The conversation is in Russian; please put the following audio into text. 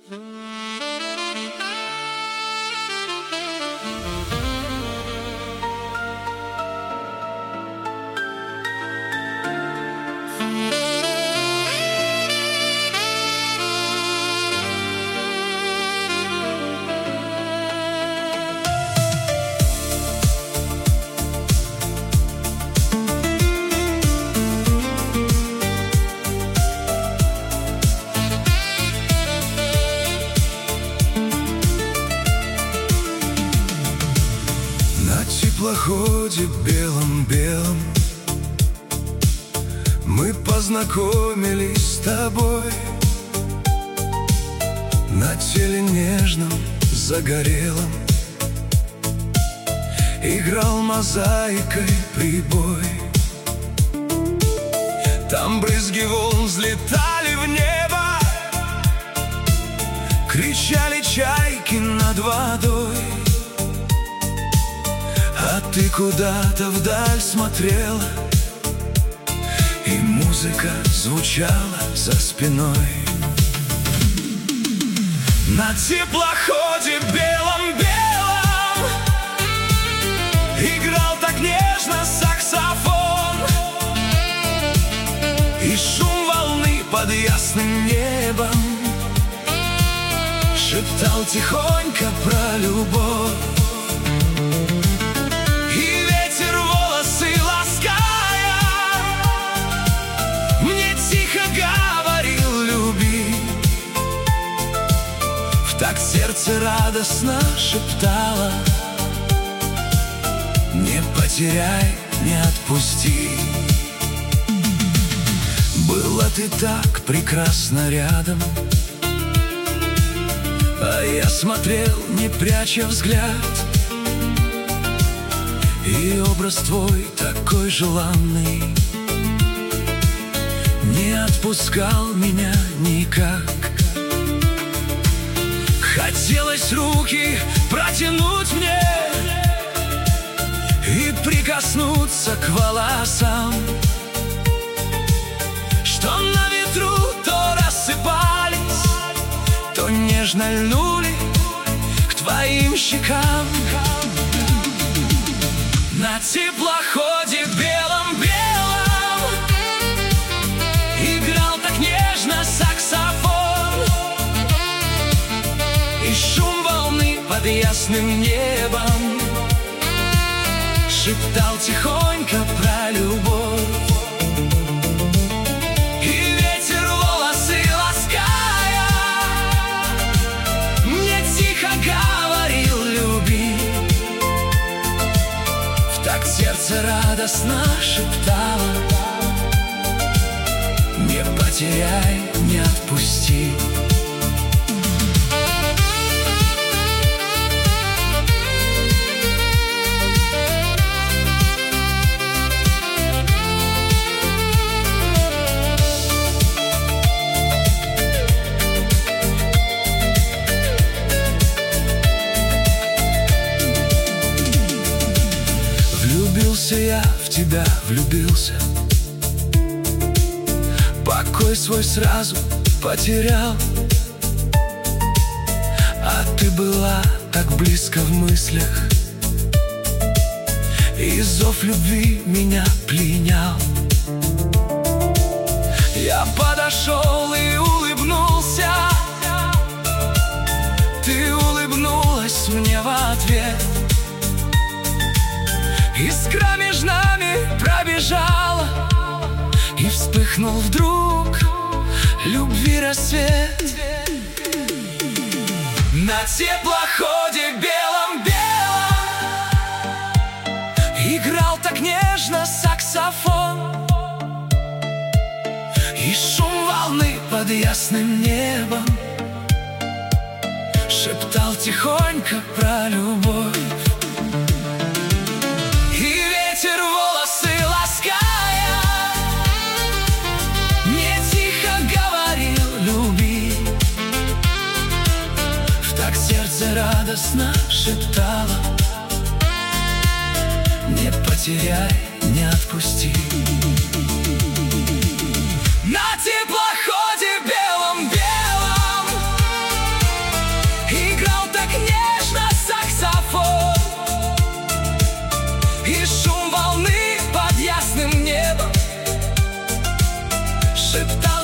теплоходе белом-белом мы познакомились с тобой. На теле нежном, загорелом играл мозаикой прибой. Там брызги волн взлетали в небо, кричали чайки над водой. А ты куда-то вдаль смотрела, и музыка звучала за спиной. На теплоходе белом-белом играл так нежно саксофон, и шум волны под ясным небом шептал тихонько про любовь. Так сердце радостно шептало: не потеряй, не отпусти. Была ты так прекрасна рядом, а я смотрел, не пряча взгляд. И образ твой такой желанный не отпускал меня никак. Хотелось руки протянуть мне и прикоснуться к волосам, что на ветру то рассыпались, то нежно льнули к твоим щекам. На теплоходе белом-белом играл так нежно саксофон, и шум волны под ясным небом шептал тихонько про любовь. И ветер волосы лаская мне тихо говорил: люби. В такт сердце радостно шептало: не потеряй, не отпусти. Влюбился я в тебя, влюбился, покой свой сразу потерял. А ты была так близко в мыслях, и зов любви меня пленял. Я подошел и улыбнулся, ты улыбнулась мне в ответ. Искра между нами пробежала, и вспыхнул вдруг любви рассвет. На теплоходе белом-белом играл так нежно саксофон, и шум волны под ясным небом шептал тихонько про любовь. Ветер волосы лаская мне тихо говорил: люби. В такт сердце радостно шептало: не потеряй, не отпусти. На теплоходе белом-белом шептал.